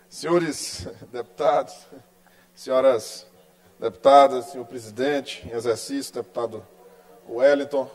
Senhores deputados, senhoras deputadas, senhor presidente em exercício, deputado Wellington,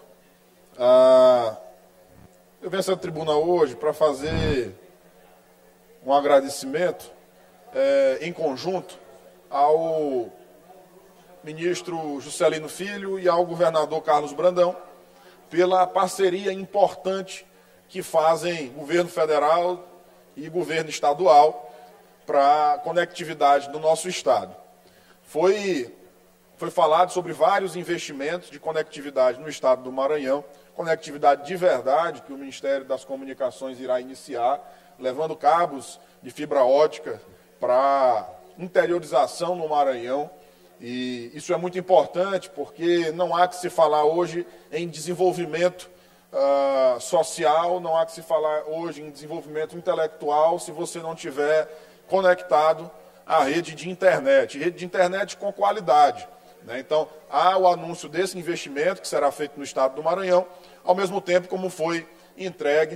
eu venho a essa tribuna hoje para fazer um agradecimento em conjunto ao ministro Juscelino Filho e ao governador Carlos Brandão pela parceria importante que fazem governo federal e governo estadual para a conectividade do nosso estado. Foi falado sobre vários investimentos de conectividade no estado do Maranhão, conectividade de verdade que o Ministério das Comunicações irá iniciar, levando cabos de fibra ótica para interiorização no Maranhão. E isso é muito importante porque não há que se falar hoje em desenvolvimento social, não há que se falar hoje em desenvolvimento intelectual se você não tiver conectado à rede de internet com qualidade, né? Então, há o anúncio desse investimento que será feito no estado do Maranhão, ao mesmo tempo como foi entregue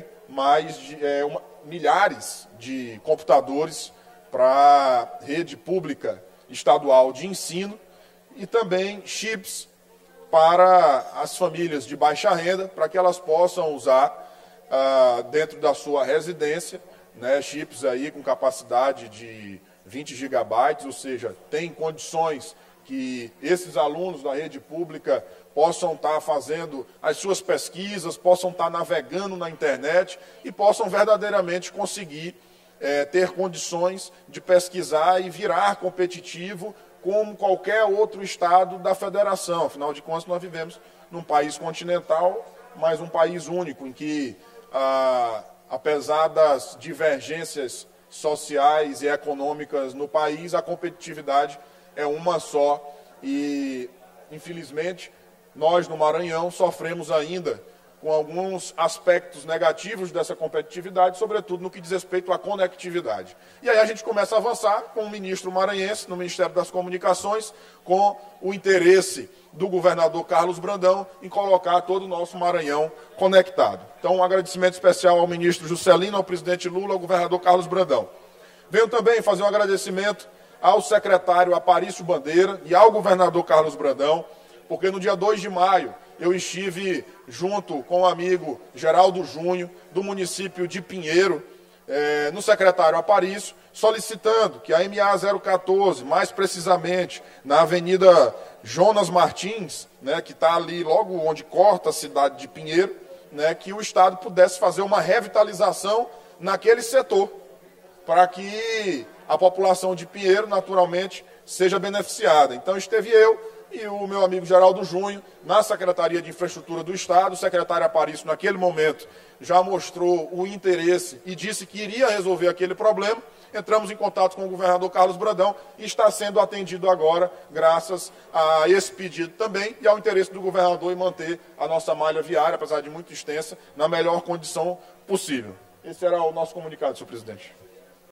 milhares de computadores para a rede pública estadual de ensino e também chips para as famílias de baixa renda, para que elas possam usar dentro da sua residência, né, chips aí com capacidade de 20 gigabytes, ou seja, tem condições que esses alunos da rede pública possam estar fazendo as suas pesquisas, possam estar navegando na internet e possam verdadeiramente conseguir ter condições de pesquisar e virar competitivo como qualquer outro estado da federação. Afinal de contas, nós vivemos num país continental, mas um país único, em que, apesar das divergências sociais e econômicas no país, a competitividade é uma só. E, infelizmente, nós no Maranhão sofremos ainda com alguns aspectos negativos dessa competitividade, sobretudo no que diz respeito à conectividade. E aí a gente começa a avançar com o ministro maranhense, no Ministério das Comunicações, com o interesse do governador Carlos Brandão em colocar todo o nosso Maranhão conectado. Então, um agradecimento especial ao ministro Juscelino, ao presidente Lula, ao governador Carlos Brandão. Venho também fazer um agradecimento ao secretário Aparício Bandeira e ao governador Carlos Brandão, porque no dia 2 de maio eu estive junto com o amigo Geraldo Júnior, do município de Pinheiro, no secretário Aparício, solicitando que a MA 014, mais precisamente na Avenida Jonas Martins, né, que está ali logo onde corta a cidade de Pinheiro, né, que o Estado pudesse fazer uma revitalização naquele setor, para que a população de Pinheiro, naturalmente, seja beneficiada. Então, esteve eu e o meu amigo Geraldo Júnior na Secretaria de Infraestrutura do Estado. O secretário Aparício, naquele momento, já mostrou o interesse e disse que iria resolver aquele problema. Entramos em contato com o governador Carlos Brandão e está sendo atendido agora, graças a esse pedido também e ao interesse do governador em manter a nossa malha viária, apesar de muito extensa, na melhor condição possível. Esse era o nosso comunicado, senhor presidente.